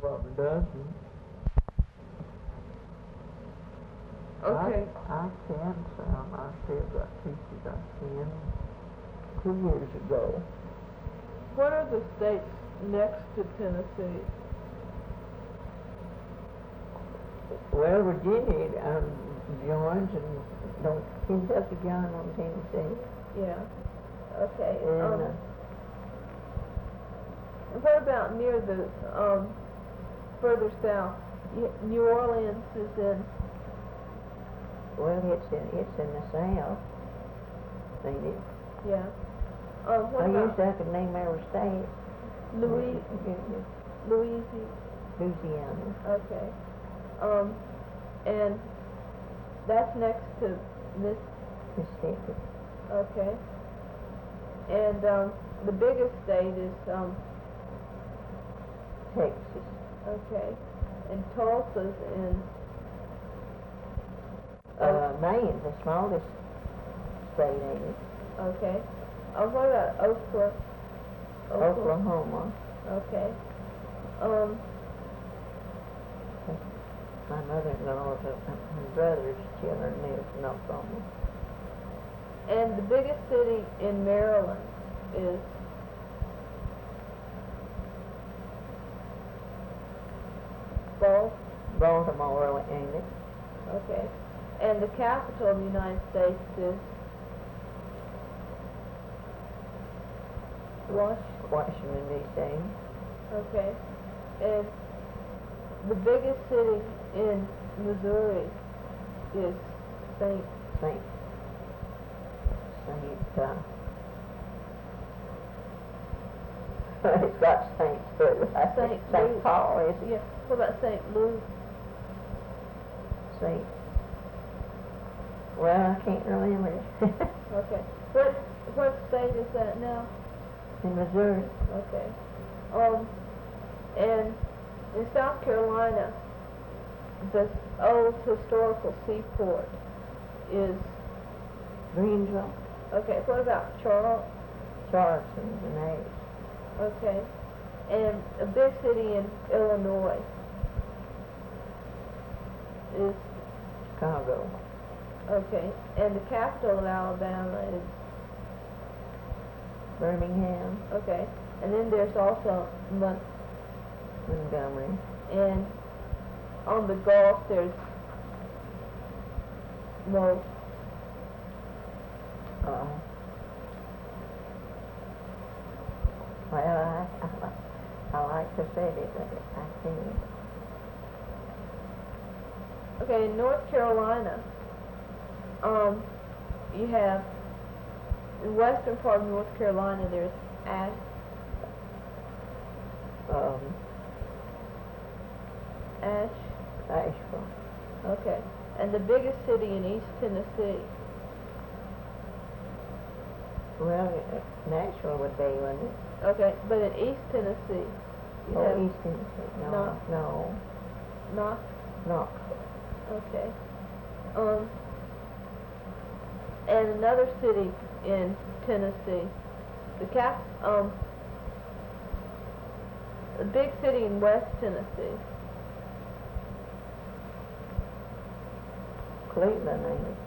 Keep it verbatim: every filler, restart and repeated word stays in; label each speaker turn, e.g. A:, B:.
A: Probably does.
B: Okay.
C: I, I can some. I still got teachers I can two years ago.
B: What are the states next to Tennessee?
C: Well, Virginia um, joins, and don't Kentucky join on Tennessee?
B: Yeah. Okay.
C: And
B: um,
C: uh,
B: what about near the um, further south? Y- New Orleans is in.
C: well, it's in it's in the south, ain't it?
B: Yeah. Um, what
C: I
B: about
C: used to have to name every state.
B: Louis, Louisiana?
C: Louisiana.
B: Okay. Um, and that's next to Miss.
C: Mississippi.
B: Okay. And um, the biggest state is um,
C: Texas.
B: okay. And Tulsa's in.
C: Uh, Maine's the smallest state, ain't it?
B: Okay. Uh, what about Oklahoma?
C: Oklahoma.
B: Okay. Um,
C: My mother-in-law's uh, her brother's children live in Oklahoma.
B: and the biggest city in Maryland is. Bal-
C: Baltimore, ain't it?
B: Okay. And the capital of the United States is. Wash.
C: Washington, D C
B: Okay. And the biggest city in Missouri is Saint.
C: Saint Saint uh, it's got Saint too. I think
B: Saint
C: Saint
B: Louis.
C: Paul is it?
B: Yeah. What about Saint Louis?
C: Saint. Well, I can't remember.
B: Okay. What what state is that now?
C: In Missouri.
B: Okay. Um, and in South Carolina, the old historical seaport is.
C: Greenville.
B: Okay. What about Charles?
C: Charleston, and Ace.
B: Okay. And a big city in Illinois is.
C: Chicago.
B: Okay. And the capital of Alabama is.
C: Birmingham.
B: Okay. And then there's also Mon-
C: Montgomery.
B: and on the Gulf there's Mo.
C: Uh, well, I, I, I like to say it, but I can't.
B: Okay, in North Carolina, um, you have, in western part of North Carolina, there's Ash,
C: Um,
B: Ash,
C: Asheville.
B: okay, and the biggest city in East Tennessee,
C: Well, uh, Nashville would be, wouldn't it?
B: okay, but in East Tennessee, you
C: Oh,
B: have,
C: East Tennessee. No,
B: No.
C: no,
B: not,
C: no.
B: okay, um, and another city in Tennessee, the cap, um, a big city in West Tennessee,
C: Cleveland, ain't it?